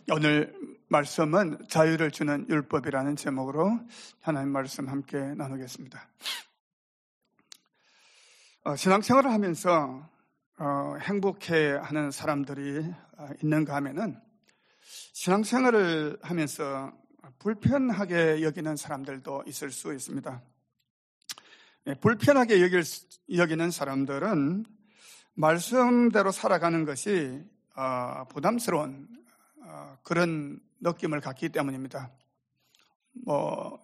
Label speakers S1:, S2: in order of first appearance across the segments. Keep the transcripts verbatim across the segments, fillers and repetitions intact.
S1: 오늘 말씀은 자유를 주는 율법이라는 제목으로 하나님 말씀 함께 나누겠습니다. 어, 신앙생활을 하면서 어, 행복해하는 사람들이 있는가 하면은 신앙생활을 하면서 불편하게 여기는 사람들도 있을 수 있습니다. 네, 불편하게 여길, 여기는 사람들은 말씀대로 살아가는 것이 어, 부담스러운 어, 그런 느낌을 갖기 때문입니다. 뭐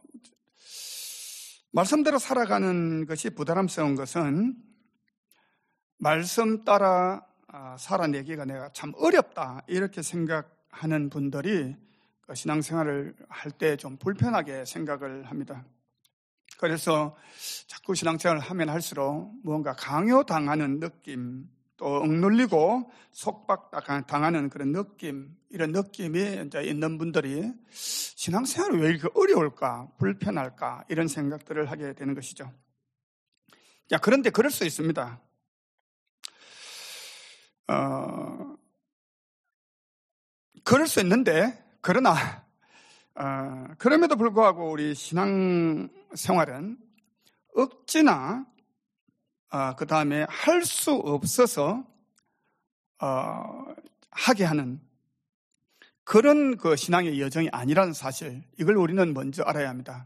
S1: 말씀대로 살아가는 것이 부담스러운 것은 말씀 따라 어, 살아내기가 내가 참 어렵다 이렇게 생각하는 분들이 그 신앙생활을 할 때 좀 불편하게 생각을 합니다. 그래서 자꾸 신앙생활을 하면 할수록 무언가 강요당하는 느낌, 또 억눌리고 속박당하는 그런 느낌, 이런 느낌이 이제 있는 분들이 신앙생활이 왜 이렇게 어려울까, 불편할까, 이런 생각들을 하게 되는 것이죠. 자, 그런데 그럴 수 있습니다. 어, 그럴 수 있는데, 그러나, 어, 그럼에도 불구하고 우리 신앙생활은 억지나 어, 그 다음에 할 수 없어서 어, 하게 하는 그런 그 신앙의 여정이 아니라는 사실, 이걸 우리는 먼저 알아야 합니다.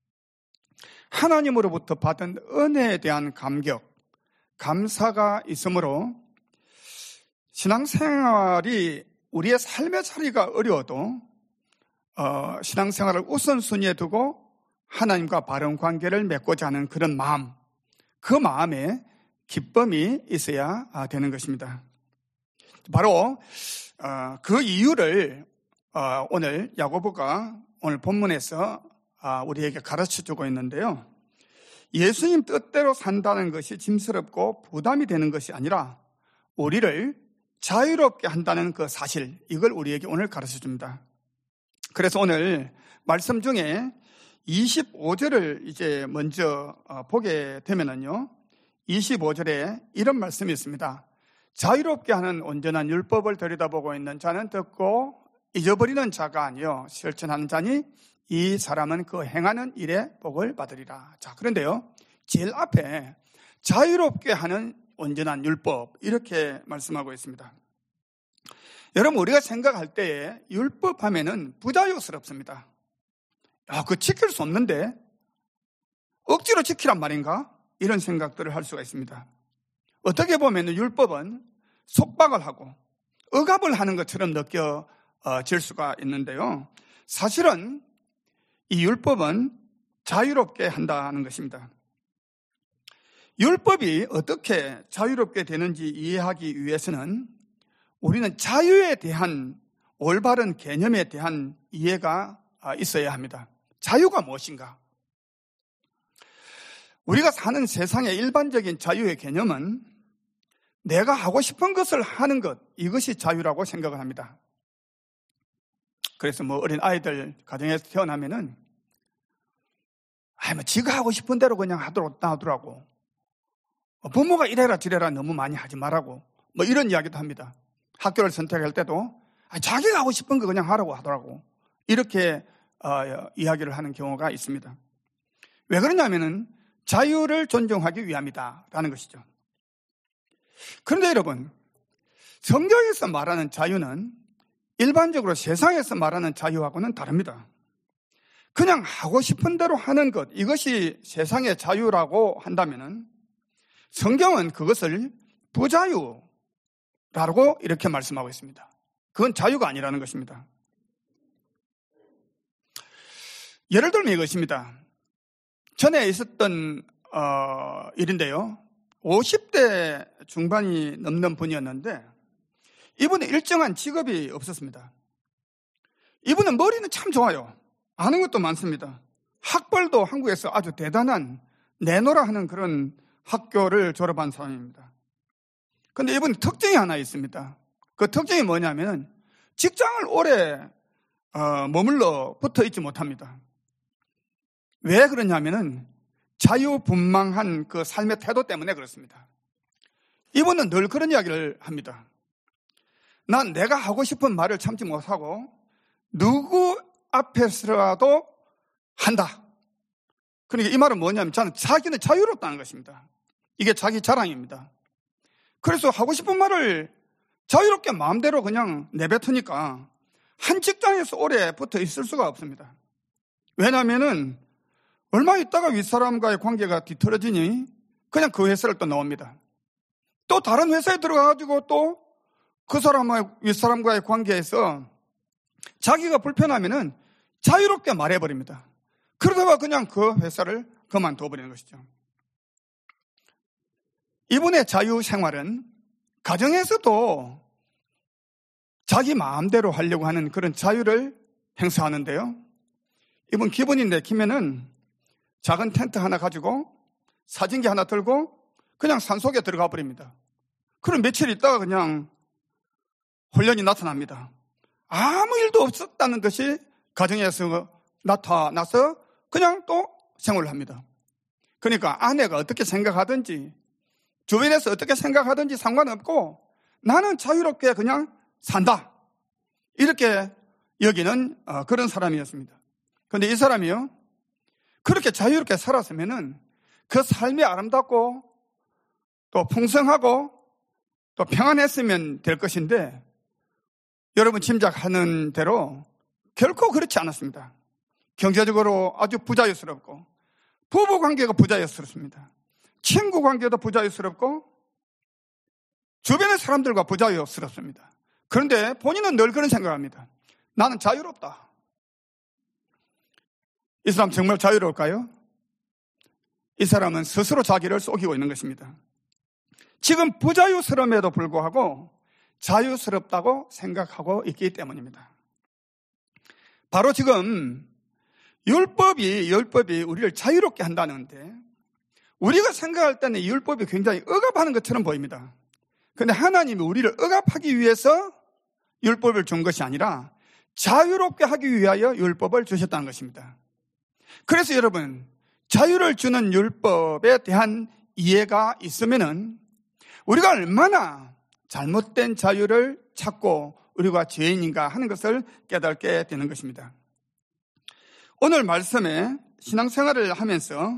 S1: 하나님으로부터 받은 은혜에 대한 감격, 감사가 있으므로 신앙생활이 우리의 삶의 자리가 어려워도 어, 신앙생활을 우선순위에 두고 하나님과 바른 관계를 맺고자 하는 그런 마음, 그 마음에 기쁨이 있어야 되는 것입니다. 바로 그 이유를 오늘 야고보가 오늘 본문에서 우리에게 가르쳐주고 있는데요. 예수님 뜻대로 산다는 것이 짐스럽고 부담이 되는 것이 아니라 우리를 자유롭게 한다는 그 사실, 이걸 우리에게 오늘 가르쳐줍니다. 그래서 오늘 말씀 중에 이십오 절을 이제 먼저 보게 되면은요, 이십오 절에 이런 말씀이 있습니다. 자유롭게 하는 온전한 율법을 들여다보고 있는 자는 듣고 잊어버리는 자가 아니요 실천하는 자니 이 사람은 그 행하는 일에 복을 받으리라. 자, 그런데요, 제일 앞에 자유롭게 하는 온전한 율법, 이렇게 말씀하고 있습니다. 여러분, 우리가 생각할 때에 율법 하면은 부자유스럽습니다. 야, 그거 지킬 수 없는데 억지로 지키란 말인가? 이런 생각들을 할 수가 있습니다. 어떻게 보면 율법은 속박을 하고 억압을 하는 것처럼 느껴질 수가 있는데요. 사실은 이 율법은 자유롭게 한다는 것입니다. 율법이 어떻게 자유롭게 되는지 이해하기 위해서는 우리는 자유에 대한 올바른 개념에 대한 이해가 있어야 합니다. 자유가 무엇인가? 우리가 사는 세상의 일반적인 자유의 개념은 내가 하고 싶은 것을 하는 것, 이것이 자유라고 생각을 합니다. 그래서 뭐 어린 아이들 가정에서 태어나면은 아이 뭐 지가 하고 싶은 대로 그냥 하도록 놔두라고, 부모가 이래라 저래라 너무 많이 하지 말라고, 뭐 이런 이야기도 합니다. 학교를 선택할 때도 자기가 하고 싶은 거 그냥 하라고 하더라고, 이렇게 어, 이야기를 하는 경우가 있습니다. 왜 그러냐면은 자유를 존중하기 위함이다라는 것이죠. 그런데 여러분, 성경에서 말하는 자유는 일반적으로 세상에서 말하는 자유하고는 다릅니다. 그냥 하고 싶은 대로 하는 것, 이것이 세상의 자유라고 한다면은 성경은 그것을 부자유라고 이렇게 말씀하고 있습니다. 그건 자유가 아니라는 것입니다. 예를 들면 이것입니다. 전에 있었던 어, 일인데요. 오십 대 중반이 넘는 분이었는데 이분은 일정한 직업이 없었습니다. 이분은 머리는 참 좋아요. 아는 것도 많습니다. 학벌도 한국에서 아주 대단한 내노라 하는 그런 학교를 졸업한 사람입니다. 그런데 이분 특징이 하나 있습니다. 그 특징이 뭐냐면 직장을 오래 어, 머물러 붙어 있지 못합니다. 왜 그러냐면은 자유분방한 그 삶의 태도 때문에 그렇습니다. 이분은 늘 그런 이야기를 합니다. 난 내가 하고 싶은 말을 참지 못하고 누구 앞에서라도 한다. 그러니까 이 말은 뭐냐면 저는 자기는 자유롭다는 것입니다. 이게 자기 자랑입니다. 그래서 하고 싶은 말을 자유롭게 마음대로 그냥 내뱉으니까 한 직장에서 오래 붙어 있을 수가 없습니다. 왜냐하면은 얼마 있다가 윗사람과의 관계가 뒤틀어지니 그냥 그 회사를 또 나옵니다. 또 다른 회사에 들어가가지고 또 그 사람의 윗사람과의 관계에서 자기가 불편하면은 자유롭게 말해버립니다. 그러다가 그냥 그 회사를 그만둬버리는 것이죠. 이분의 자유 생활은 가정에서도 자기 마음대로 하려고 하는 그런 자유를 행사하는데요. 이분 기분이 내키면은 작은 텐트 하나 가지고 사진기 하나 들고 그냥 산속에 들어가 버립니다. 그럼 며칠 있다가 그냥 혼련이 나타납니다. 아무 일도 없었다는 듯이 가정에서 나타나서 그냥 또 생활을 합니다. 그러니까 아내가 어떻게 생각하든지 주변에서 어떻게 생각하든지 상관없고 나는 자유롭게 그냥 산다. 이렇게 여기는 그런 사람이었습니다. 그런데 이 사람이요, 그렇게 자유롭게 살았으면은 그 삶이 아름답고 또 풍성하고 또 평안했으면 될 것인데 여러분 짐작하는 대로 결코 그렇지 않았습니다. 경제적으로 아주 부자유스럽고 부부 관계가 부자유스럽습니다. 친구 관계도 부자유스럽고 주변의 사람들과 부자유스럽습니다. 그런데 본인은 늘 그런 생각합니다. 나는 자유롭다. 이 사람 정말 자유로울까요? 이 사람은 스스로 자기를 속이고 있는 것입니다. 지금 부자유스러움에도 불구하고 자유스럽다고 생각하고 있기 때문입니다. 바로 지금 율법이 율법이 우리를 자유롭게 한다는데 우리가 생각할 때는 이 율법이 굉장히 억압하는 것처럼 보입니다. 그런데 하나님이 우리를 억압하기 위해서 율법을 준 것이 아니라 자유롭게 하기 위하여 율법을 주셨다는 것입니다. 그래서 여러분, 자유를 주는 율법에 대한 이해가 있으면은 우리가 얼마나 잘못된 자유를 찾고 우리가 죄인인가 하는 것을 깨닫게 되는 것입니다. 오늘 말씀에 신앙생활을 하면서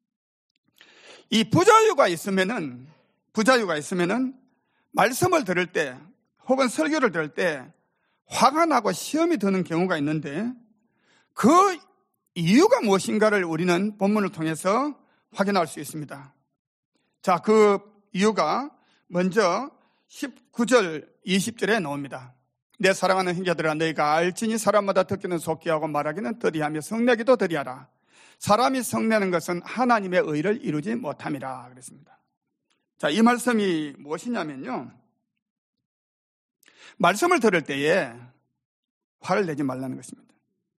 S1: 이 부자유가 있으면은 부자유가 있으면은 말씀을 들을 때 혹은 설교를 들을 때 화가 나고 시험이 드는 경우가 있는데 그 이유가 무엇인가를 우리는 본문을 통해서 확인할 수 있습니다. 자, 그 이유가 먼저 십구 절, 이십 절에 나옵니다. 내 사랑하는 형제들아, 너희가 알지니 사람마다 듣기는 속기 하고 말하기는 더디하며 성내기도 더디하라. 사람이 성내는 것은 하나님의 의를 이루지 못함이라 그랬습니다. 자, 이 말씀이 무엇이냐면요, 말씀을 들을 때에 화를 내지 말라는 것입니다.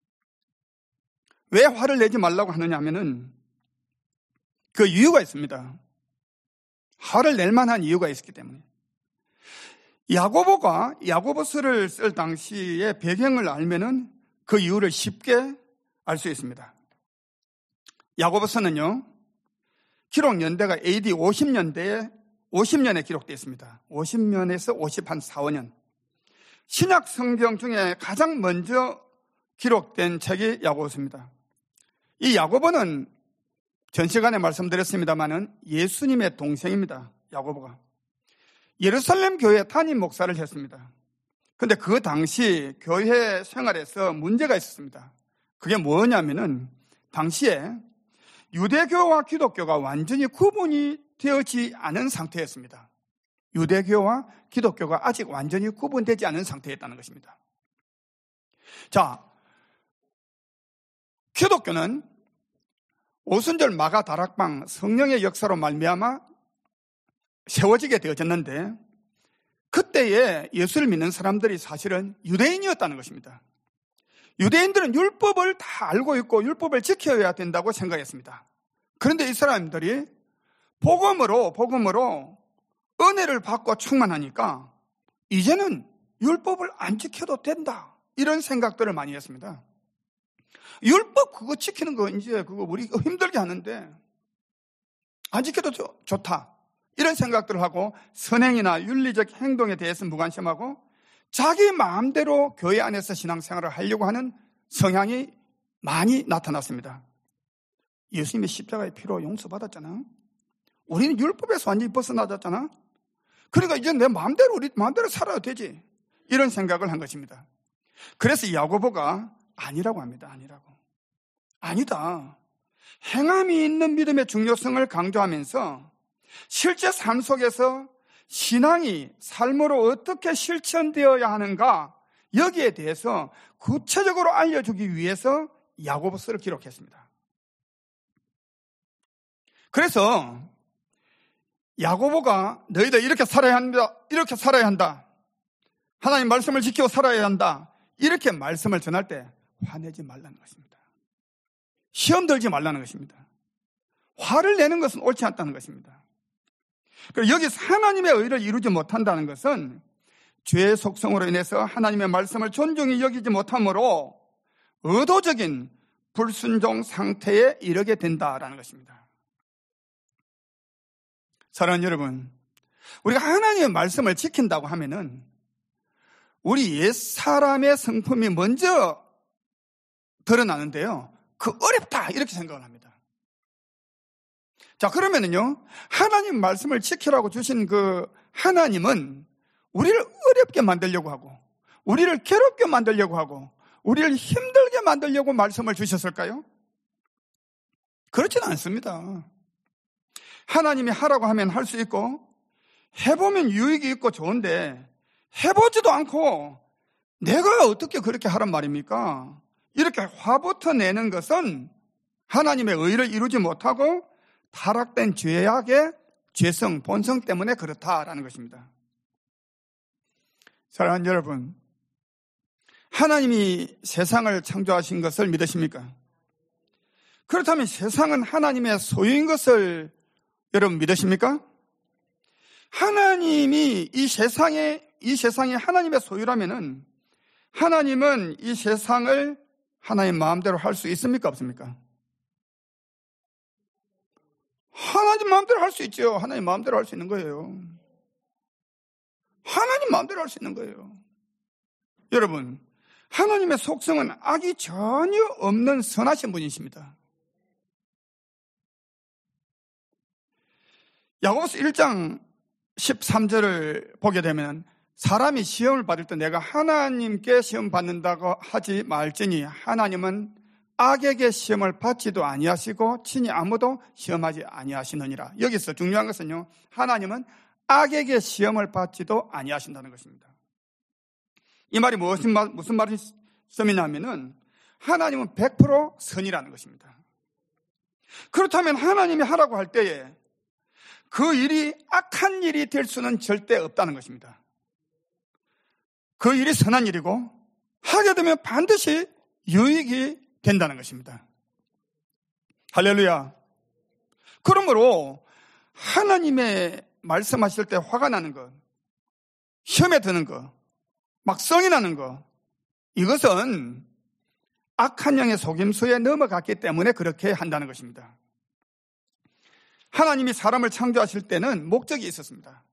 S1: 왜 화를 내지 말라고 하느냐 하면은 그 이유가 있습니다. 화를 낼 만한 이유가 있었기 때문에. 야고보가 야고보서를 쓸 당시의 배경을 알면은 그 이유를 쉽게 알 수 있습니다. 야고보서는요, 기록 연대가 에이디 오십 년대에 오십 년에 기록되어 있습니다. 오십 년에서 오십사, 오 년. 신약 성경 중에 가장 먼저 기록된 책이 야고보서입니다. 이 야고보는 전 시간에 말씀드렸습니다마는 예수님의 동생입니다. 야고보가. 예루살렘 교회 담임 목사를 했습니다. 그런데 그 당시 교회 생활에서 문제가 있었습니다. 그게 뭐냐면은 당시에 유대교와 기독교가 완전히 구분이 되어지 않은 상태였습니다. 유대교와 기독교가 아직 완전히 구분되지 않은 상태였다는 것입니다. 자, 기독교는 오순절 마가 다락방 성령의 역사로 말미암아 세워지게 되어졌는데 그때에 예수를 믿는 사람들이 사실은 유대인이었다는 것입니다. 유대인들은 율법을 다 알고 있고 율법을 지켜야 된다고 생각했습니다. 그런데 이 사람들이 복음으로 복음으로 은혜를 받고 충만하니까 이제는 율법을 안 지켜도 된다, 이런 생각들을 많이 했습니다. 율법 그거 지키는 거 이제 그거 우리 힘들게 하는데 안 지켜도 좋, 좋다 이런 생각들을 하고 선행이나 윤리적 행동에 대해서 무관심하고 자기 마음대로 교회 안에서 신앙생활을 하려고 하는 성향이 많이 나타났습니다. 예수님이 십자가의 피로 용서받았잖아. 우리는 율법에서 완전히 벗어나졌잖아. 그러니까 이제 내 마음대로 우리 마음대로 살아야 되지. 이런 생각을 한 것입니다. 그래서 야고보가 아니라고 합니다. 아니라고. 아니다. 행함이 있는 믿음의 중요성을 강조하면서 실제 삶 속에서 신앙이 삶으로 어떻게 실천되어야 하는가, 여기에 대해서 구체적으로 알려주기 위해서 야고보서를 기록했습니다. 그래서 야고보가 너희들 이렇게 살아야 한다, 이렇게 살아야 한다, 하나님 말씀을 지키고 살아야 한다, 이렇게 말씀을 전할 때 화내지 말라는 것입니다. 시험 들지 말라는 것입니다. 화를 내는 것은 옳지 않다는 것입니다. 그리고 여기서 하나님의 의를 이루지 못한다는 것은 죄의 속성으로 인해서 하나님의 말씀을 존중히 여기지 못함으로 의도적인 불순종 상태에 이르게 된다라는 것입니다. 사랑하는 여러분, 우리가 하나님의 말씀을 지킨다고 하면은 우리 옛사람의 성품이 먼저 드러나는데요, 그 어렵다 이렇게 생각을 합니다. 자, 그러면은요, 하나님 말씀을 지키라고 주신 그 하나님은 우리를 어렵게 만들려고 하고, 우리를 괴롭게 만들려고 하고, 우리를 힘들게 만들려고 말씀을 주셨을까요? 그렇지는 않습니다. 하나님이 하라고 하면 할 수 있고, 해보면 유익이 있고 좋은데, 해보지도 않고 내가 어떻게 그렇게 하란 말입니까? 이렇게 화부터 내는 것은 하나님의 의를 이루지 못하고 타락된 죄악의 죄성, 본성 때문에 그렇다라는 것입니다. 사랑하는 여러분, 하나님이 세상을 창조하신 것을 믿으십니까? 그렇다면 세상은 하나님의 소유인 것을 여러분 믿으십니까? 하나님이 이 세상에, 이 세상이 하나님의 소유라면은 하나님은 이 세상을 하나님 마음대로 할 수 있습니까? 없습니까? 하나님 마음대로 할 수 있죠. 하나님 마음대로 할 수 있는 거예요. 하나님 마음대로 할 수 있는 거예요. 여러분, 하나님의 속성은 악이 전혀 없는 선하신 분이십니다. 야고보서 일 장 십삼 절을 보게 되면 사람이 시험을 받을 때 내가 하나님께 시험 받는다고 하지 말지니 하나님은 악에게 시험을 받지도 아니하시고 친히 아무도 시험하지 아니하시느니라. 여기서 중요한 것은요, 하나님은 악에게 시험을 받지도 아니하신다는 것입니다. 이 말이 무슨, 말, 무슨 말씀이냐면은 하나님은 백 퍼센트 선이라는 것입니다. 그렇다면 하나님이 하라고 할 때에 그 일이 악한 일이 될 수는 절대 없다는 것입니다. 그 일이 선한 일이고 하게 되면 반드시 유익이 된다는 것입니다. 할렐루야. 그러므로 하나님의 말씀하실 때 화가 나는 것, 시험에 드는 것, 막 성이 나는 것, 이것은 악한 영의 속임수에 넘어갔기 때문에 그렇게 한다는 것입니다. 하나님이 사람을 창조하실 때는 목적이 있었습니다.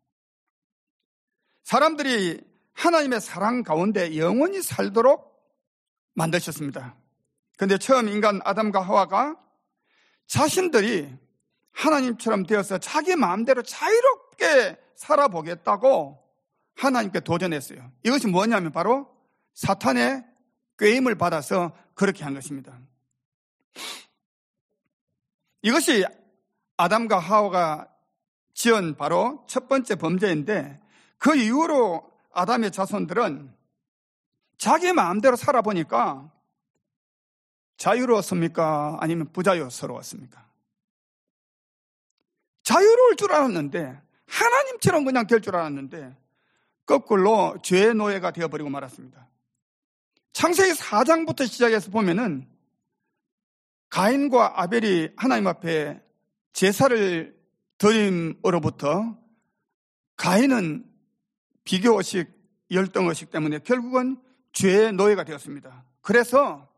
S1: 사람들이 하나님의 사랑 가운데 영원히 살도록 만드셨습니다. 그런데 처음 인간 아담과 하와가 자신들이 하나님처럼 되어서 자기 마음대로 자유롭게 살아보겠다고 하나님께 도전했어요. 이것이 뭐냐면 바로 사탄의 꾀임을 받아서 그렇게 한 것입니다. 이것이 아담과 하와가 지은 바로 첫 번째 범죄인데, 그 이후로 아담의 자손들은 자기 마음대로 살아보니까 자유로웠습니까? 아니면 부자유스러웠습니까? 자유로울 줄 알았는데, 하나님처럼 그냥 될 줄 알았는데 거꾸로 죄의 노예가 되어버리고 말았습니다. 창세기 사 장부터 시작해서 보면은 가인과 아벨이 하나님 앞에 제사를 드림으로부터 가인은 비교의식, 열등의식 때문에 결국은 죄의 노예가 되었습니다. 그래서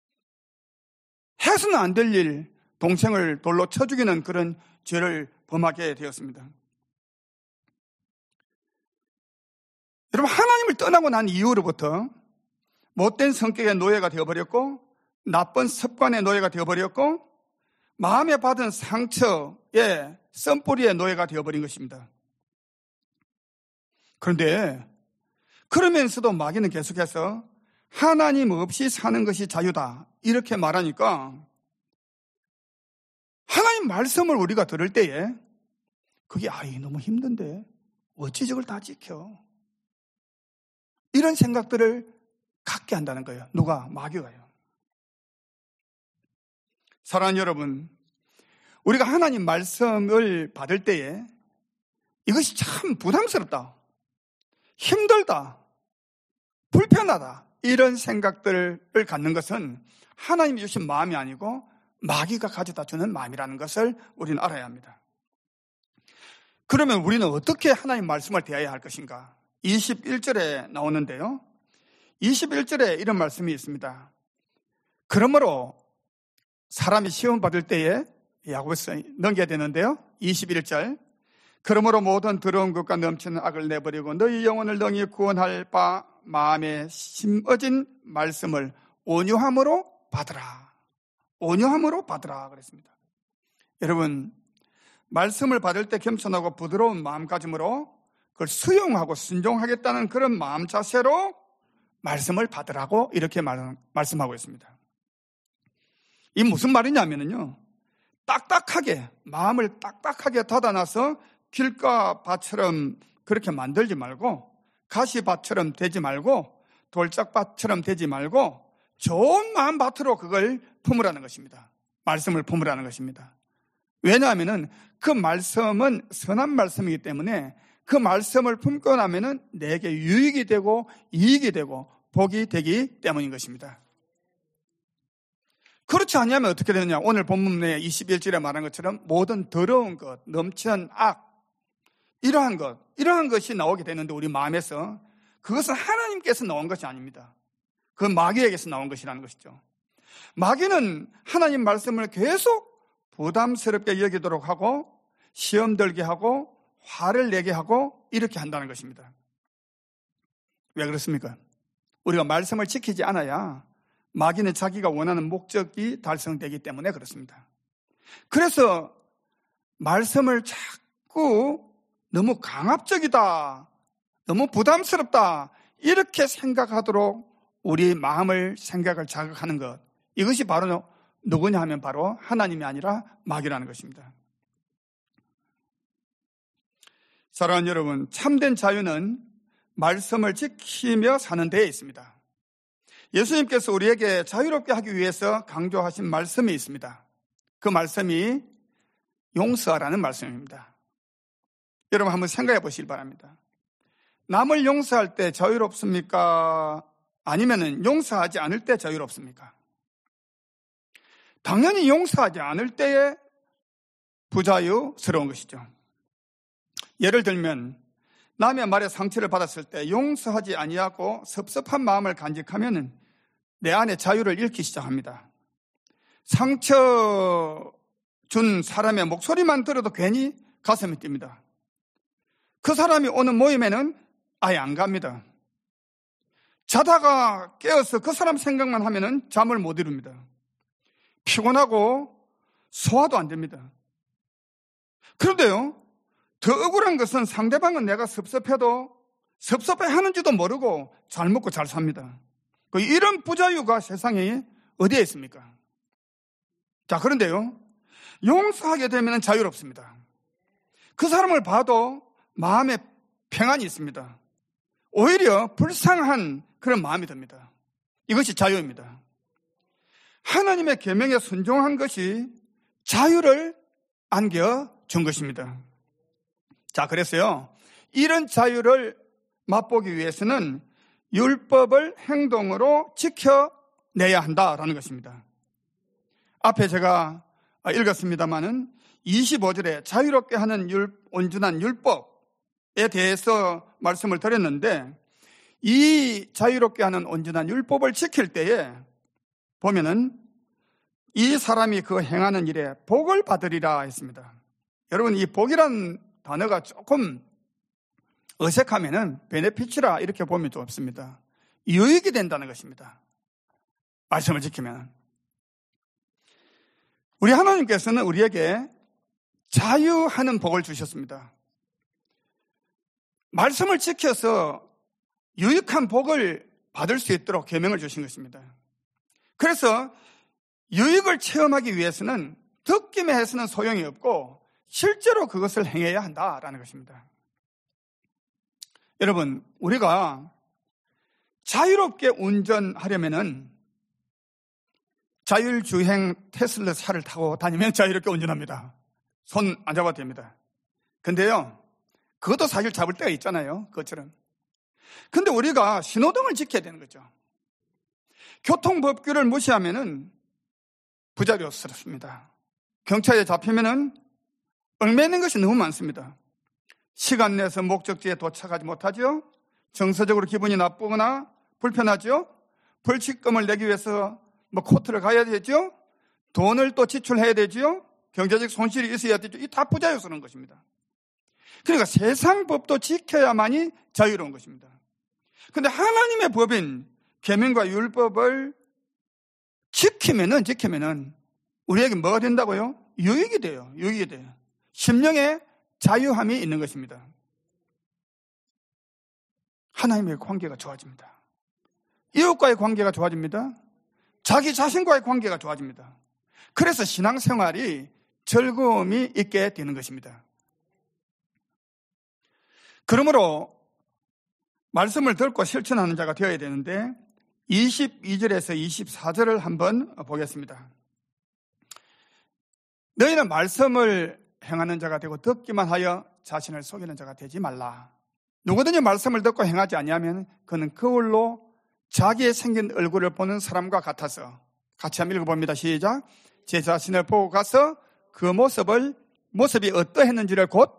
S1: 해서는 안 될 일, 동생을 돌로 쳐 죽이는 그런 죄를 범하게 되었습니다. 여러분, 하나님을 떠나고 난 이후로부터 못된 성격의 노예가 되어버렸고, 나쁜 습관의 노예가 되어버렸고, 마음에 받은 상처의 썬뿌리의 노예가 되어버린 것입니다. 그런데 그러면서도 마귀는 계속해서 하나님 없이 사는 것이 자유다 이렇게 말하니까, 하나님 말씀을 우리가 들을 때에 그게 아이 너무 힘든데 어찌 저걸 다 지켜, 이런 생각들을 갖게 한다는 거예요. 누가? 마귀가요. 사랑하는 여러분, 우리가 하나님 말씀을 받을 때에 이것이 참 부담스럽다, 힘들다, 불편하다, 이런 생각들을 갖는 것은 하나님이 주신 마음이 아니고 마귀가 가져다 주는 마음이라는 것을 우리는 알아야 합니다. 그러면 우리는 어떻게 하나님 말씀을 대해야 할 것인가? 이십일 절에 나오는데요, 이십일 절에 이런 말씀이 있습니다. 그러므로 사람이 시험 받을 때에 야고보서 넘겨야 되는데요, 이십일 절, 그러므로 모든 더러운 것과 넘치는 악을 내버리고 너희 영혼을 능히 구원할 바 마음에 심어진 말씀을 온유함으로 받으라. 온유함으로 받으라 그랬습니다. 여러분, 말씀을 받을 때 겸손하고 부드러운 마음가짐으로 그걸 수용하고 순종하겠다는 그런 마음 자세로 말씀을 받으라고 이렇게 말, 말씀하고 있습니다. 이 무슨 말이냐면요, 딱딱하게, 마음을 딱딱하게 닫아놔서 길가밭처럼 그렇게 만들지 말고, 가시밭처럼 되지 말고, 돌짝밭처럼 되지 말고, 좋은 마음밭으로 그걸 품으라는 것입니다. 말씀을 품으라는 것입니다. 왜냐하면 그 말씀은 선한 말씀이기 때문에 그 말씀을 품고 나면 내게 유익이 되고 이익이 되고 복이 되기 때문인 것입니다. 그렇지 않으면 어떻게 되느냐? 오늘 본문에 이십일 절에 말한 것처럼 모든 더러운 것, 넘치는 악, 이러한 것, 이러한 것이 나오게 되는데 우리 마음에서, 그것은 하나님께서 나온 것이 아닙니다. 그건 마귀에게서 나온 것이라는 것이죠. 마귀는 하나님 말씀을 계속 부담스럽게 여기도록 하고, 시험 들게 하고, 화를 내게 하고, 이렇게 한다는 것입니다. 왜 그렇습니까? 우리가 말씀을 지키지 않아야 마귀는 자기가 원하는 목적이 달성되기 때문에 그렇습니다. 그래서 말씀을 자꾸 너무 강압적이다, 너무 부담스럽다, 이렇게 생각하도록 우리 마음을, 생각을 자극하는 것, 이것이 바로 누구냐 하면 바로 하나님이 아니라 마귀라는 것입니다. 사랑하는 여러분, 참된 자유는 말씀을 지키며 사는 데에 있습니다. 예수님께서 우리에게 자유롭게 하기 위해서 강조하신 말씀이 있습니다. 그 말씀이 용서하라는 말씀입니다. 여러분 한번 생각해 보시기 바랍니다. 남을 용서할 때 자유롭습니까? 아니면 용서하지 않을 때 자유롭습니까? 당연히 용서하지 않을 때에 부자유스러운 것이죠. 예를 들면 남의 말에 상처를 받았을 때 용서하지 아니하고 섭섭한 마음을 간직하면 내 안에 자유를 잃기 시작합니다. 상처 준 사람의 목소리만 들어도 괜히 가슴이 뜁니다. 그 사람이 오는 모임에는 아예 안 갑니다. 자다가 깨어서 그 사람 생각만 하면 잠을 못 이룹니다. 피곤하고 소화도 안 됩니다. 그런데요, 더 억울한 것은 상대방은 내가 섭섭해도 섭섭해 하는지도 모르고 잘 먹고 잘 삽니다. 이런 부자유가 세상에 어디에 있습니까? 자, 그런데요, 용서하게 되면 자유롭습니다. 그 사람을 봐도 마음에 평안이 있습니다. 오히려 불쌍한 그런 마음이 듭니다. 이것이 자유입니다. 하나님의 계명에 순종한 것이 자유를 안겨준 것입니다. 자, 그래서요, 이런 자유를 맛보기 위해서는 율법을 행동으로 지켜내야 한다라는 것입니다. 앞에 제가 읽었습니다마는 이십오 절에 자유롭게 하는 율, 온전한 율법에 대해서 말씀을 드렸는데, 이 자유롭게 하는 온전한 율법을 지킬 때에 보면은 이 사람이 그 행하는 일에 복을 받으리라 했습니다. 여러분, 이 복이라는 단어가 조금 어색하면은 베네피치라 이렇게 보면 좀 없습니다. 유익이 된다는 것입니다. 말씀을 지키면. 우리 하나님께서는 우리에게 자유하는 복을 주셨습니다. 말씀을 지켜서 유익한 복을 받을 수 있도록 계명을 주신 것입니다. 그래서 유익을 체험하기 위해서는 듣기만 해서는 소용이 없고 실제로 그것을 행해야 한다라는 것입니다. 여러분, 우리가 자유롭게 운전하려면은 자율주행 테슬라 차를 타고 다니면 자유롭게 운전합니다. 손 안 잡아도 됩니다. 근데요, 그것도 사실 잡을 때가 있잖아요. 그것처럼. 근데 우리가 신호등을 지켜야 되는 거죠. 교통법규를 무시하면은 부자리스럽습니다. 경찰에 잡히면은 얽매이는 것이 너무 많습니다. 시간 내서 목적지에 도착하지 못하죠. 정서적으로 기분이 나쁘거나 불편하죠. 벌칙금을 내기 위해서 뭐 코트를 가야 되죠. 돈을 또 지출해야 되죠. 경제적 손실이 있어야 되죠. 이 다 부자유스러운 것입니다. 그러니까 세상 법도 지켜야만이 자유로운 것입니다. 그런데 하나님의 법인 계명과 율법을 지키면은 지키면은 우리에게 뭐가 된다고요? 유익이 돼요. 유익이 돼요. 심령에 자유함이 있는 것입니다. 하나님의 관계가 좋아집니다. 이웃과의 관계가 좋아집니다. 자기 자신과의 관계가 좋아집니다. 그래서 신앙생활이 즐거움이 있게 되는 것입니다. 그러므로 말씀을 듣고 실천하는 자가 되어야 되는데 이십이 절에서 이십사 절을 한번 보겠습니다. 너희는 말씀을 행하는 자가 되고 듣기만 하여 자신을 속이는 자가 되지 말라. 누구든지 말씀을 듣고 행하지 아니하면 그는 거울로 자기의 생긴 얼굴을 보는 사람과 같아서, 같이 한번 읽어봅니다. 시작. 제 자신을 보고 가서 그 모습을 모습이 어떠했는지를 곧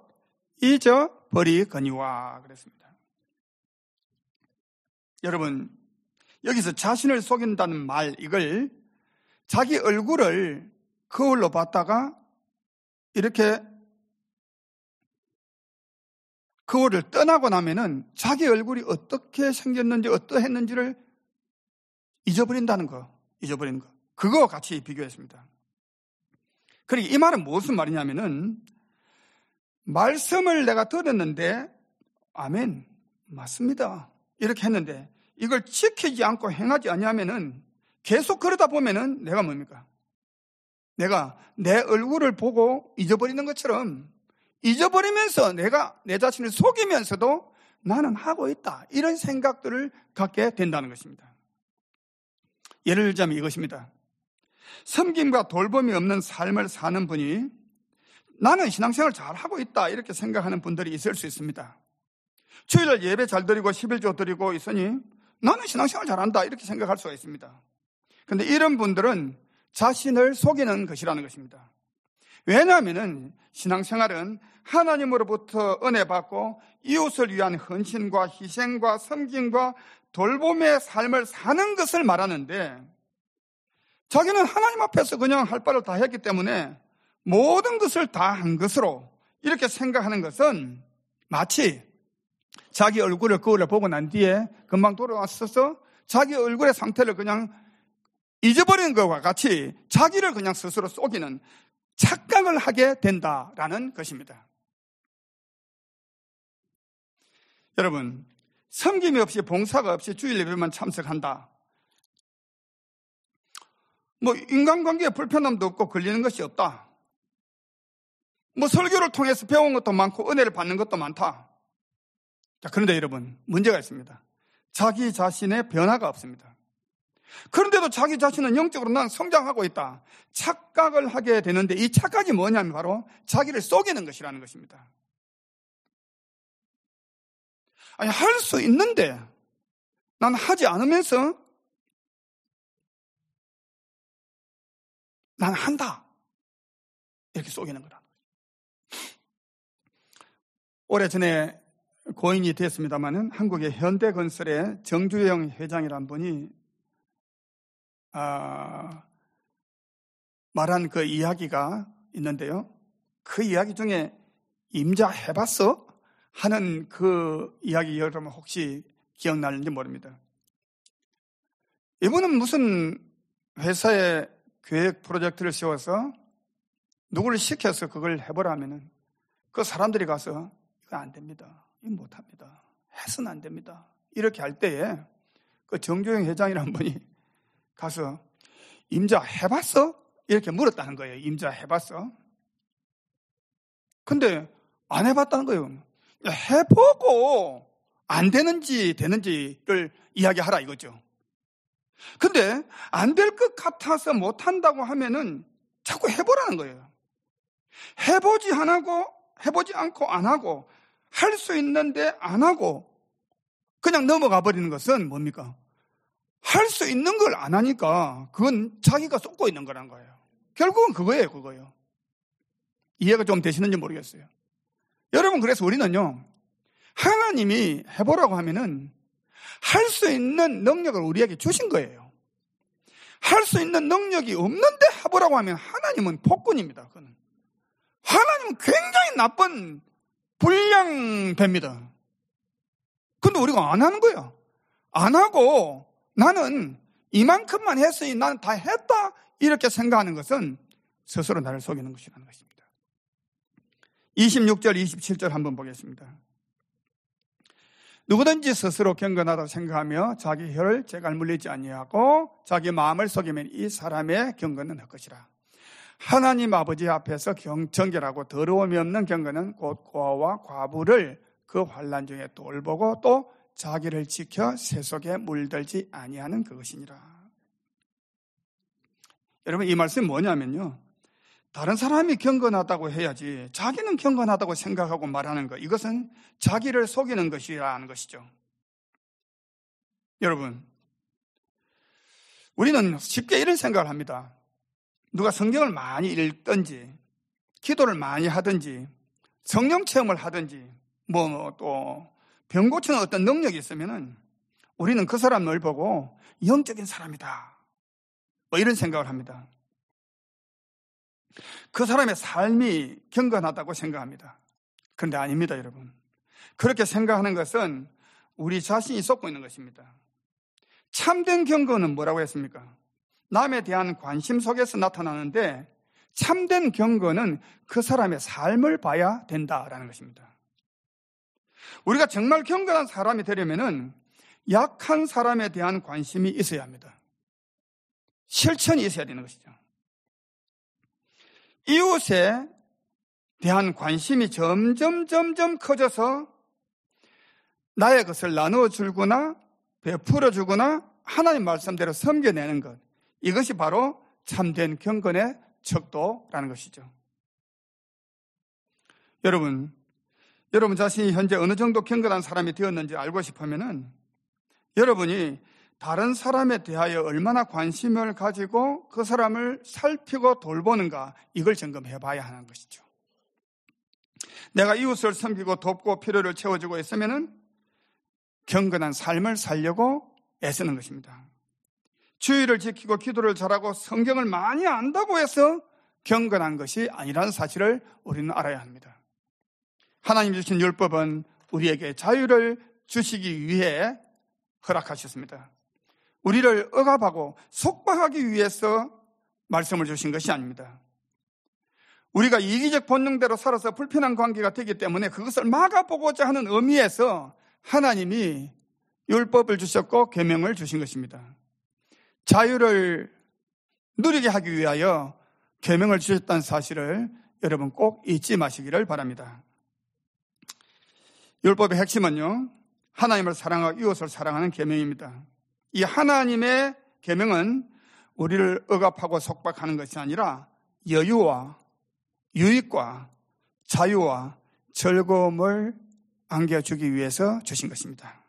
S1: 잊어버리거니와 그랬습니다. 여러분, 여기서 자신을 속인다는 말, 이걸 자기 얼굴을 거울로 봤다가 이렇게 거울을 떠나고 나면은 자기 얼굴이 어떻게 생겼는지 어떠했는지를 잊어버린다는 거, 잊어버리는 거. 그거와 같이 비교했습니다. 그러니까 이 말은 무슨 말이냐면은 말씀을 내가 들었는데 아멘, 맞습니다. 이렇게 했는데 이걸 지키지 않고 행하지 아니하면은 계속 그러다 보면은 내가 뭡니까? 내가 내 얼굴을 보고 잊어버리는 것처럼 잊어버리면서 내가 내 자신을 속이면서도 나는 하고 있다. 이런 생각들을 갖게 된다는 것입니다. 예를 들자면 이것입니다. 섬김과 돌봄이 없는 삶을 사는 분이 나는 신앙생활을 잘하고 있다 이렇게 생각하는 분들이 있을 수 있습니다. 주일날 예배 잘 드리고 십일조 드리고 있으니 나는 신앙생활 잘한다 이렇게 생각할 수가 있습니다. 그런데 이런 분들은 자신을 속이는 것이라는 것입니다. 왜냐하면 신앙생활은 하나님으로부터 은혜 받고 이웃을 위한 헌신과 희생과 섬김과 돌봄의 삶을 사는 것을 말하는데 자기는 하나님 앞에서 그냥 할 바를 다 했기 때문에 모든 것을 다 한 것으로 이렇게 생각하는 것은 마치 자기 얼굴을 거울에 보고 난 뒤에 금방 돌아왔어서 자기 얼굴의 상태를 그냥 잊어버리는 것과 같이 자기를 그냥 스스로 속이는 착각을 하게 된다라는 것입니다. 여러분, 섬김이 없이 봉사가 없이 주일 예배만 참석한다. 뭐 인간관계에 불편함도 없고 걸리는 것이 없다. 뭐 설교를 통해서 배운 것도 많고 은혜를 받는 것도 많다. 자, 그런데 여러분, 문제가 있습니다. 자기 자신의 변화가 없습니다. 그런데도 자기 자신은 영적으로 난 성장하고 있다. 착각을 하게 되는데 이 착각이 뭐냐면 바로 자기를 속이는 것이라는 것입니다. 아니, 할 수 있는데 난 하지 않으면서 난 한다. 이렇게 속이는 거라는 거죠. 오래전에 고인이 됐습니다마는 한국의 현대건설의 정주영 회장이라는 분이 아, 말한 그 이야기가 있는데요. 그 이야기 중에 임자 해봤어? 하는 그 이야기 여러분 혹시 기억나는지 모릅니다. 이분은 무슨 회사에 계획 프로젝트를 세워서 누구를 시켜서 그걸 해보라 하면은 그 사람들이 가서 이거 안 됩니다. 이거 못합니다. 해서는 안 됩니다. 이렇게 할 때에 그 정주영 회장이라는 분이 가서 임자 해봤어? 이렇게 물었다는 거예요. 임자 해봤어? 근데 안 해봤다는 거예요. 해보고 안 되는지 되는지를 이야기하라 이거죠. 근데 안 될 것 같아서 못한다고 하면은 자꾸 해보라는 거예요. 해보지 안 하고 해보지 않고 안 하고 할 수 있는데 안 하고 그냥 넘어가 버리는 것은 뭡니까? 할 수 있는 걸 안 하니까 그건 자기가 쏟고 있는 거란 거예요. 결국은 그거예요, 그거예요. 이해가 좀 되시는지 모르겠어요. 여러분, 그래서 우리는요, 하나님이 해보라고 하면은 할 수 있는 능력을 우리에게 주신 거예요. 할 수 있는 능력이 없는데 해보라고 하면 하나님은 폭군입니다. 그건. 하나님은 굉장히 나쁜 불량배입니다. 근데 우리가 안 하는 거야. 안 하고 나는 이만큼만 했으니 나는 다 했다 이렇게 생각하는 것은 스스로 나를 속이는 것이라는 것입니다. 이십육 절 이십칠 절 한번 보겠습니다. 누구든지 스스로 경건하다고 생각하며 자기 혀를 재갈 물리지 아니하고 자기 마음을 속이면 이 사람의 경건은 헛것이라. 하나님 아버지 앞에서 정결하고 더러움이 없는 경건은 곧 고아와 과부를 그 환난 중에 돌보고 또 자기를 지켜 새 속에 물들지 아니하는 그것이니라. 여러분, 이 말씀이 뭐냐면요, 다른 사람이 경건하다고 해야지 자기는 경건하다고 생각하고 말하는 것, 이것은 자기를 속이는 것이라는 것이죠. 여러분, 우리는 쉽게 이런 생각을 합니다. 누가 성경을 많이 읽든지 기도를 많이 하든지 성령 체험을 하든지 뭐 또 병 고치는 어떤 능력이 있으면은 우리는 그 사람을 보고 영적인 사람이다, 뭐 이런 생각을 합니다. 그 사람의 삶이 경건하다고 생각합니다. 그런데 아닙니다, 여러분. 그렇게 생각하는 것은 우리 자신이 속고 있는 것입니다. 참된 경건은 뭐라고 했습니까? 남에 대한 관심 속에서 나타나는데 참된 경건은 그 사람의 삶을 봐야 된다라는 것입니다. 우리가 정말 경건한 사람이 되려면은 약한 사람에 대한 관심이 있어야 합니다. 실천이 있어야 되는 것이죠. 이웃에 대한 관심이 점점 점점 커져서 나의 것을 나누어 주거나 베풀어 주거나 하나님 말씀대로 섬겨내는 것, 이것이 바로 참된 경건의 척도라는 것이죠. 여러분, 여러분 자신이 현재 어느 정도 경건한 사람이 되었는지 알고 싶으면은 여러분이 다른 사람에 대하여 얼마나 관심을 가지고 그 사람을 살피고 돌보는가, 이걸 점검해 봐야 하는 것이죠. 내가 이웃을 섬기고 돕고 필요를 채워주고 있으면은 경건한 삶을 살려고 애쓰는 것입니다. 주의를 지키고 기도를 잘하고 성경을 많이 안다고 해서 경건한 것이 아니라는 사실을 우리는 알아야 합니다. 하나님 주신 율법은 우리에게 자유를 주시기 위해 허락하셨습니다. 우리를 억압하고 속박하기 위해서 말씀을 주신 것이 아닙니다. 우리가 이기적 본능대로 살아서 불편한 관계가 되기 때문에 그것을 막아보고자 하는 의미에서 하나님이 율법을 주셨고 계명을 주신 것입니다. 자유를 누리게 하기 위하여 계명을 주셨다는 사실을 여러분 꼭 잊지 마시기를 바랍니다. 율법의 핵심은요, 하나님을 사랑하고 이웃을 사랑하는 계명입니다. 이 하나님의 계명은 우리를 억압하고 속박하는 것이 아니라 여유와 유익과 자유와 즐거움을 안겨주기 위해서 주신 것입니다.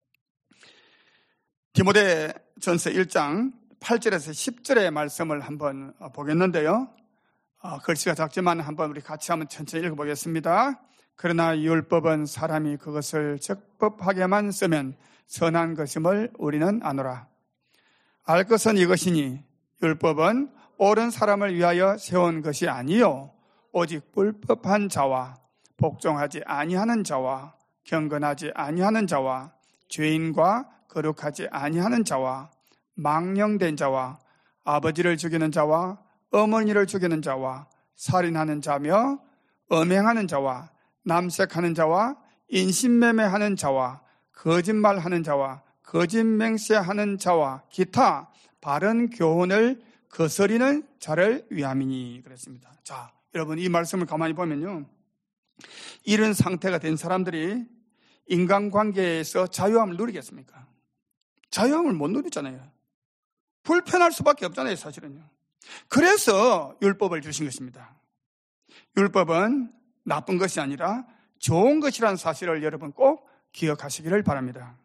S1: 디모데전서 일 장 팔 절에서 십 절의 말씀을 한번 보겠는데요. 어, 글씨가 작지만 한번 우리 같이 한번 천천히 읽어보겠습니다. 그러나 율법은 사람이 그것을 적법하게만 쓰면 선한 것임을 우리는 아노라. 알 것은 이것이니 율법은 옳은 사람을 위하여 세운 것이 아니요 오직 불법한 자와 복종하지 아니하는 자와 경건하지 아니하는 자와 죄인과 거룩하지 아니하는 자와 망령된 자와 아버지를 죽이는 자와 어머니를 죽이는 자와 살인하는 자며 음행하는 자와 남색하는 자와 인신매매하는 자와 거짓말하는 자와 거짓 맹세하는 자와 기타 바른 교훈을 거스리는 자를 위함이니 그랬습니다. 자, 여러분 이 말씀을 가만히 보면요, 이런 상태가 된 사람들이 인간관계에서 자유함을 누리겠습니까? 자유함을 못 누리잖아요. 불편할 수밖에 없잖아요, 사실은요. 그래서 율법을 주신 것입니다. 율법은 나쁜 것이 아니라 좋은 것이라는 사실을 여러분 꼭 기억하시기를 바랍니다.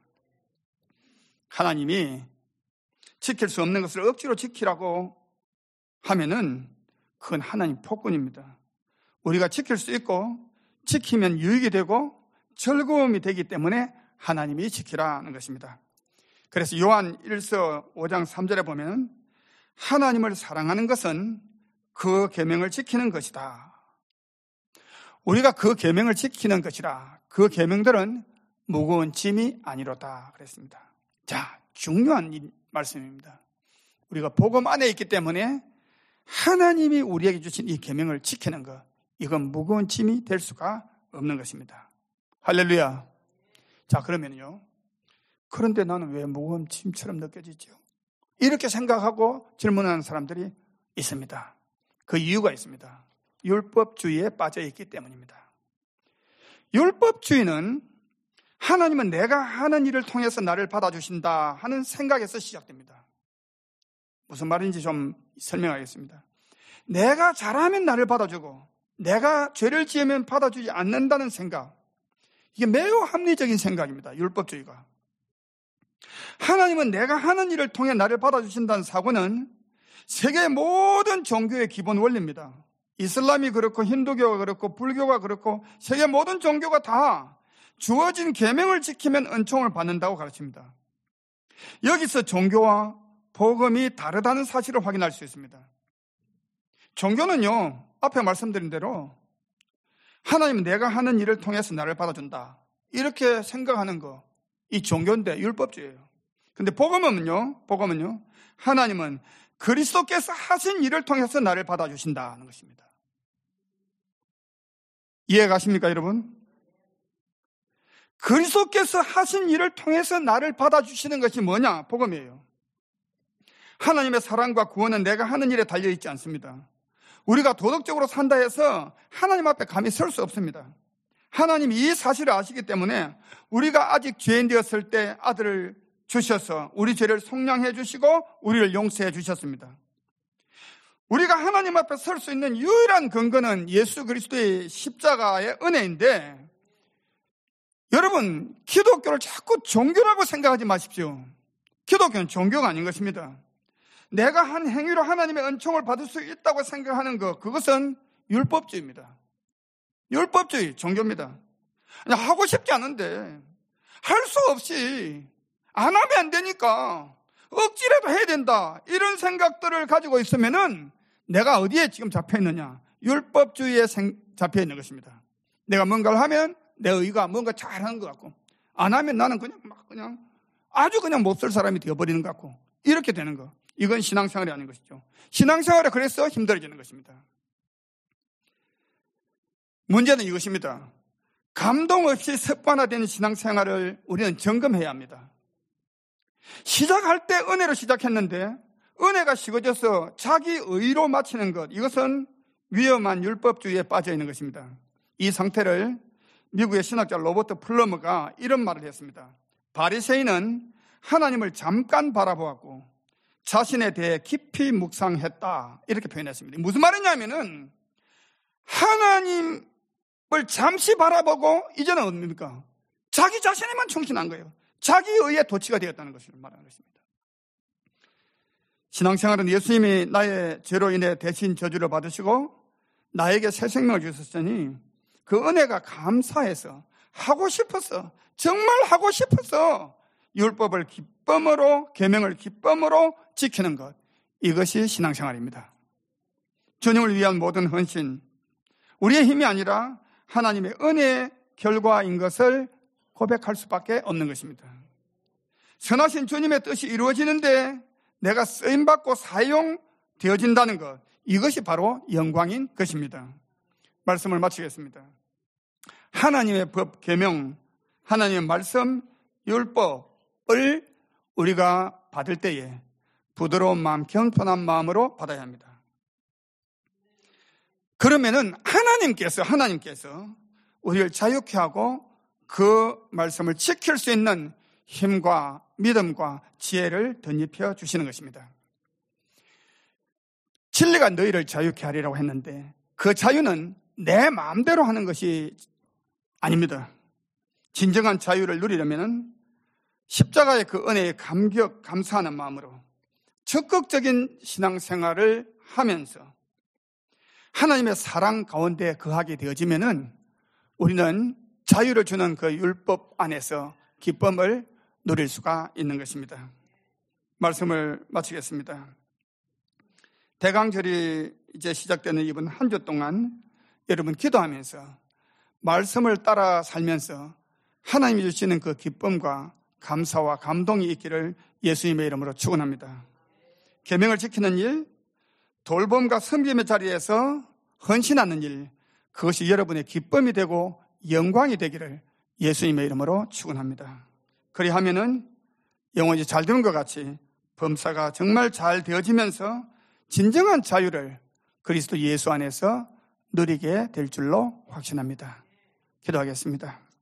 S1: 하나님이 지킬 수 없는 것을 억지로 지키라고 하면은 그건 하나님 폭군입니다. 우리가 지킬 수 있고 지키면 유익이 되고 즐거움이 되기 때문에 하나님이 지키라는 것입니다. 그래서 요한 일서 오 장 삼 절에 보면 하나님을 사랑하는 것은 그 계명을 지키는 것이다. 우리가 그 계명을 지키는 것이라. 그 계명들은 무거운 짐이 아니로다 그랬습니다. 자, 중요한 이 말씀입니다. 우리가 복음 안에 있기 때문에 하나님이 우리에게 주신 이 계명을 지키는 것, 이건 무거운 짐이 될 수가 없는 것입니다. 할렐루야. 자, 그러면요, 그런데 나는 왜 무거운 짐처럼 느껴지죠? 이렇게 생각하고 질문하는 사람들이 있습니다. 그 이유가 있습니다. 율법주의에 빠져 있기 때문입니다. 율법주의는 하나님은 내가 하는 일을 통해서 나를 받아주신다 하는 생각에서 시작됩니다. 무슨 말인지 좀 설명하겠습니다. 내가 잘하면 나를 받아주고 내가 죄를 지으면 받아주지 않는다는 생각, 이게 매우 합리적인 생각입니다. 율법주의가. 하나님은 내가 하는 일을 통해 나를 받아주신다는 사고는 세계 모든 종교의 기본 원리입니다. 이슬람이 그렇고 힌두교가 그렇고 불교가 그렇고 세계 모든 종교가 다 주어진 계명을 지키면 은총을 받는다고 가르칩니다. 여기서 종교와 복음이 다르다는 사실을 확인할 수 있습니다. 종교는요, 앞에 말씀드린 대로 하나님은 내가 하는 일을 통해서 나를 받아준다, 이렇게 생각하는 거, 이 종교인데 율법주의예요. 근데 복음은요, 복음은요, 하나님은 그리스도께서 하신 일을 통해서 나를 받아주신다는 것입니다. 이해가 가십니까, 여러분? 그리스도께서 하신 일을 통해서 나를 받아주시는 것이 뭐냐? 복음이에요. 하나님의 사랑과 구원은 내가 하는 일에 달려있지 않습니다. 우리가 도덕적으로 산다 해서 하나님 앞에 감히 설 수 없습니다. 하나님이 이 사실을 아시기 때문에 우리가 아직 죄인 되었을 때 아들을 주셔서 우리 죄를 속량해 주시고 우리를 용서해 주셨습니다. 우리가 하나님 앞에 설 수 있는 유일한 근거는 예수 그리스도의 십자가의 은혜인데, 여러분, 기독교를 자꾸 종교라고 생각하지 마십시오. 기독교는 종교가 아닌 것입니다. 내가 한 행위로 하나님의 은총을 받을 수 있다고 생각하는 것, 그것은 율법주의입니다. 율법주의, 종교입니다. 아니, 하고 싶지 않은데 할 수 없이 안 하면 안 되니까 억지라도 해야 된다, 이런 생각들을 가지고 있으면은 내가 어디에 지금 잡혀있느냐? 율법주의에 잡혀있는 것입니다. 내가 뭔가를 하면 내 의가 뭔가 잘하는 것 같고, 안 하면 나는 그냥 막 그냥 아주 그냥 못 살 사람이 되어버리는 것 같고, 이렇게 되는 거. 이건 신앙생활이 아닌 것이죠. 신앙생활이 그래서 힘들어지는 것입니다. 문제는 이것입니다. 감동 없이 습관화된 신앙생활을 우리는 점검해야 합니다. 시작할 때 은혜로 시작했는데 은혜가 식어져서 자기 의로 마치는 것, 이것은 위험한 율법주의에 빠져 있는 것입니다. 이 상태를 미국의 신학자 로버트 플러머가 이런 말을 했습니다. 바리새인은 하나님을 잠깐 바라보았고 자신에 대해 깊이 묵상했다, 이렇게 표현했습니다. 무슨 말이냐면은 하나님을 잠시 바라보고 이제는 뭡니까? 자기 자신에만 충실한 거예요. 자기 의에 도취가 되었다는 것을 말하는 것입니다. 신앙생활은 예수님이 나의 죄로 인해 대신 저주를 받으시고 나에게 새 생명을 주셨으니 그 은혜가 감사해서 하고 싶어서, 정말 하고 싶어서 율법을 기쁨으로, 계명을 기쁨으로 지키는 것, 이것이 신앙생활입니다. 주님을 위한 모든 헌신, 우리의 힘이 아니라 하나님의 은혜의 결과인 것을 고백할 수밖에 없는 것입니다. 선하신 주님의 뜻이 이루어지는데 내가 쓰임받고 사용되어진다는 것, 이것이 바로 영광인 것입니다. 말씀을 마치겠습니다. 하나님의 법, 계명, 하나님의 말씀, 율법을 우리가 받을 때에 부드러운 마음, 겸손한 마음으로 받아야 합니다. 그러면은 하나님께서 하나님께서 우리를 자유케 하고 그 말씀을 지킬 수 있는 힘과 믿음과 지혜를 덧입혀 주시는 것입니다. 진리가 너희를 자유케 하리라고 했는데 그 자유는 내 마음대로 하는 것이 아닙니다. 진정한 자유를 누리려면 십자가의 그 은혜에 감격, 감사하는 마음으로 적극적인 신앙생활을 하면서 하나님의 사랑 가운데 거하게 되어지면은 우리는 자유를 주는 그 율법 안에서 기쁨을 누릴 수가 있는 것입니다. 말씀을 마치겠습니다. 대강절이 이제 시작되는 이번 한 주 동안 여러분 기도하면서 말씀을 따라 살면서 하나님이 주시는 그 기쁨과 감사와 감동이 있기를 예수님의 이름으로 축원합니다. 계명을 지키는 일, 돌봄과 섬김의 자리에서 헌신하는 일, 그것이 여러분의 기쁨이 되고 영광이 되기를 예수님의 이름으로 축원합니다. 그리하면은 영혼이 잘 되는 것 같이 범사가 정말 잘 되어지면서 진정한 자유를 그리스도 예수 안에서 누리게 될 줄로 확신합니다. 기도하겠습니다.